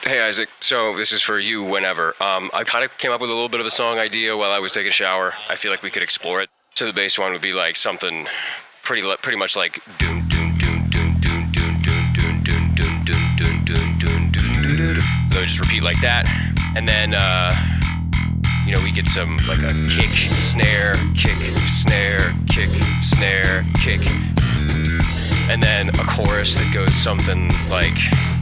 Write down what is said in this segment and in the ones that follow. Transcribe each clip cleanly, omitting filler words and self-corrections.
Hey, Isaac. So this is for you whenever. I kind of came up with a little bit of a song idea while I was taking a shower. I feel like we could explore it. So the bass one would be like something pretty much like doom doom doom doom doom doom doom doom doom doom doom doom doom doom doom doom. So just repeat like that, and then we get some like a kick, snare, kick, snare, kick, snare, kick, and then a chorus that goes something like,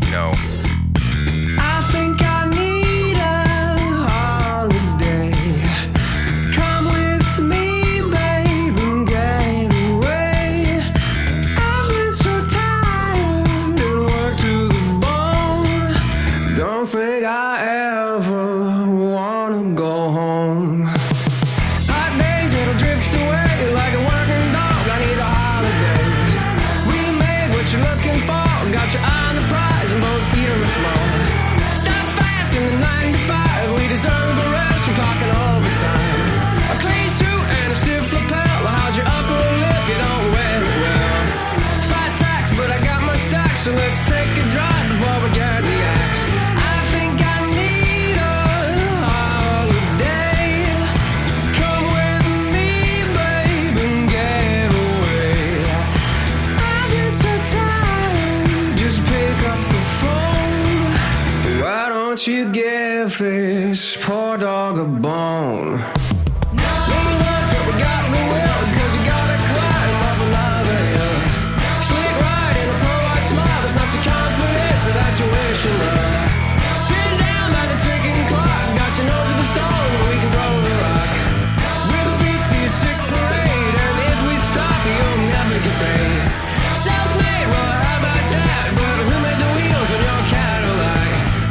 I think I need a holiday. Come with me, babe, and get away. I've been so tired and worked to the bone. Don't think I ever wanna go home. Hot days, it'll drift away like a working dog. I need a holiday. We made what you're looking for. Got your eye on the prize and both feet on the floor. Stuck fast in the 9 to 5. We deserve a rest from clocking overtime. A clean suit and a stiff lapel. How's your upper lip? You don't wear it well. Fat tax, but I got my stacks, so let's take a drive before we get the axe. I think I need a holiday. Come with me, babe, and get away. I've been so tired, just pick up the phone. Why don't you give this poor dog a bone? Little loves what we got in the will, 'cause you gotta climb up another hill. Slick ride and a pearl white smile, that's not your confidence, so that's your wish and love. Pinned down by the ticking clock, got your nose to the stone, but we can throw the rock. We'll beat to your sick parade, and if we stop, you'll never get paid. Self-made, well, how about that? But who made the wheels on your Cadillac?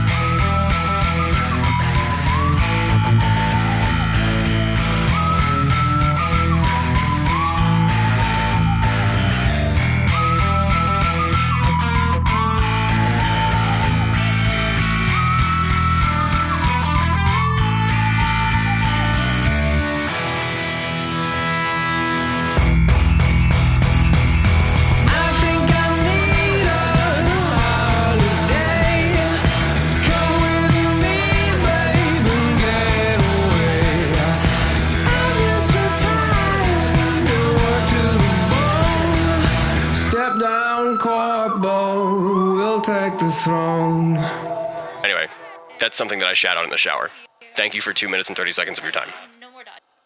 I think I need a holiday. Come with me, babe, and get away. I've been so tired to work to the bone. Step down, Corbo, we'll take the throne. Anyway, that's something that I shout out in the shower. Thank you for 2 minutes and 30 seconds of your time.